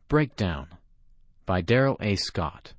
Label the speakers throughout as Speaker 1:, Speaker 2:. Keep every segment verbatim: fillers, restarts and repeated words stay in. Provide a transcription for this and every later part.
Speaker 1: Breakdown by Darrell A. Scott.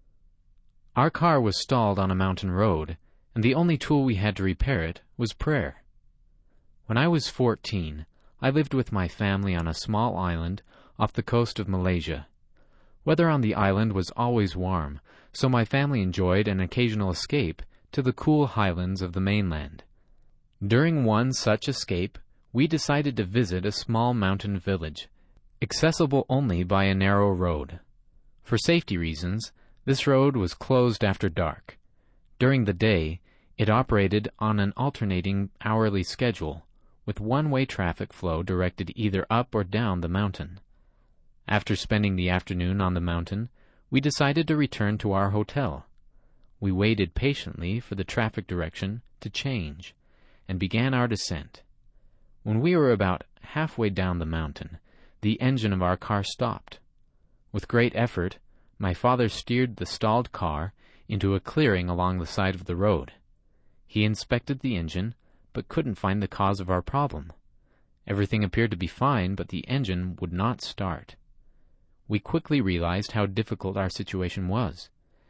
Speaker 1: Our car was stalled on a mountain road, and the only tool we had to repair it was prayer. When I was fourteen, I lived with my family on a small island off the coast of Malaysia. Weather on the island was always warm, so my family enjoyed an occasional escape to the cool highlands of the mainland. During one such escape, we decided to visit a small mountain village, accessible only by a narrow road. For safety reasons, this road was closed after dark. During the day, it operated on an alternating hourly schedule, with one-way traffic flow directed either up or down the mountain. After spending the afternoon on the mountain, we decided to return to our hotel. We waited patiently for the traffic direction to change, and began our descent. When we were about halfway down the mountain, the engine of our car stopped. With great effort, my father steered the stalled car into a clearing along the side of the road. He inspected the engine, but couldn't find the cause of our problem. Everything appeared to be fine, but the engine would not start. We quickly realized how difficult our situation was.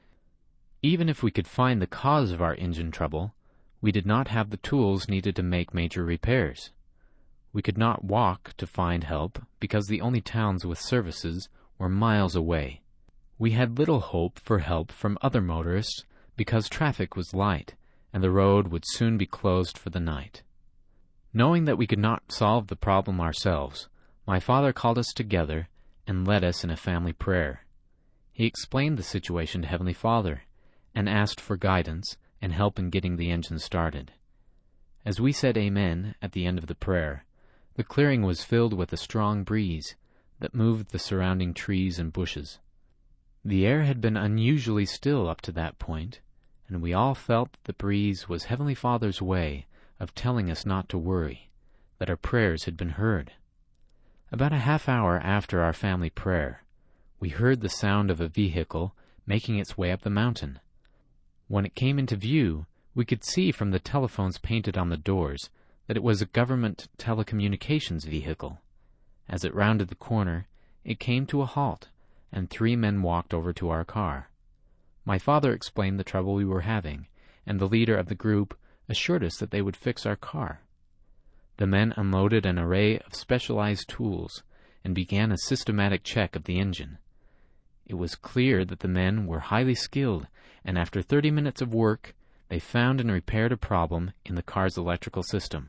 Speaker 1: Even if we could find the cause of our engine trouble, we did not have the tools needed to make major repairs. We could not walk to find help because the only towns with services were miles away. We had little hope for help from other motorists because traffic was light and the road would soon be closed for the night. Knowing that we could not solve the problem ourselves, my father called us together and led us in a family prayer. He explained the situation to Heavenly Father and asked for guidance and help in getting the engine started. As we said Amen at the end of the prayer, the clearing was filled with a strong breeze that moved the surrounding trees and bushes. The air had been unusually still up to that point, and we all felt that the breeze was Heavenly Father's way of telling us not to worry, that our prayers had been heard. About a half hour after our family prayer, we heard the sound of a vehicle making its way up the mountain. When it came into view, we could see from the telephones painted on the doors that it was a government telecommunications vehicle. As it rounded the corner, it came to a halt, and three men walked over to our car. My father explained the trouble we were having, and the leader of the group assured us that they would fix our car. The men unloaded an array of specialized tools and began a systematic check of the engine. It was clear that the men were highly skilled, and after thirty minutes of work, they found and repaired a problem in the car's electrical system.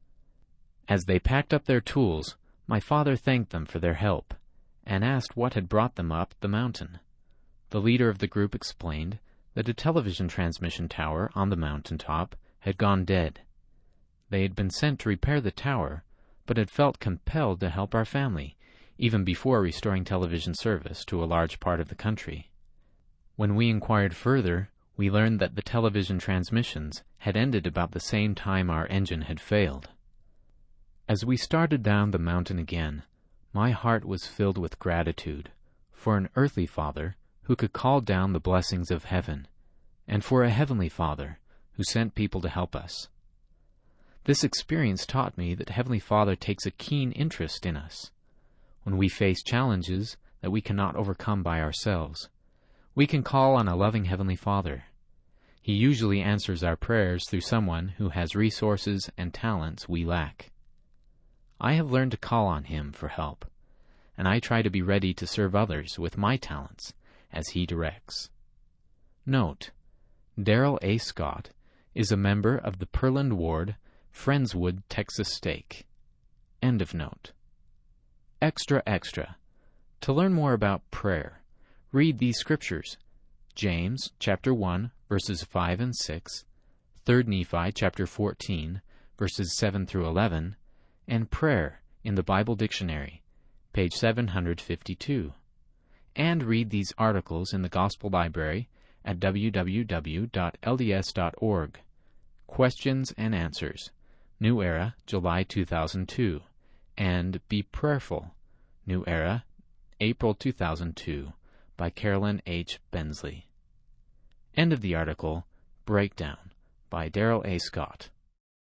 Speaker 1: As they packed up their tools, my father thanked them for their help and asked what had brought them up the mountain. The leader of the group explained that a television transmission tower on the mountain top had gone dead. They had been sent to repair the tower, but had felt compelled to help our family, even before restoring television service to a large part of the country. When we inquired further, we learned that the television transmissions had ended about the same time our engine had failed. As we started down the mountain again, my heart was filled with gratitude for an earthly Father who could call down the blessings of heaven, and for a heavenly Father who sent people to help us. This experience taught me that Heavenly Father takes a keen interest in us. When we face challenges that we cannot overcome by ourselves, we can call on a loving Heavenly Father. He usually answers our prayers through someone who has resources and talents we lack. I have learned to call on Him for help, and I try to be ready to serve others with my talents as He directs. Note: Darrell A. Scott is a member of the Pearland Ward, Friendswood, Texas Stake. End of note. Extra, extra. To learn more about prayer, read these scriptures: James chapter one, verses five and six, Third Nephi chapter fourteen, verses seven through eleven, and Prayer in the Bible Dictionary, page seven hundred fifty-two. And read these articles in the Gospel Library at w w w dot l d s dot org. Questions and Answers, New Era, July two thousand two, and Be Prayerful, New Era, April two thousand two, by Carolyn H. Bensley. End of the article. Breakdown by Darrell A. Scott.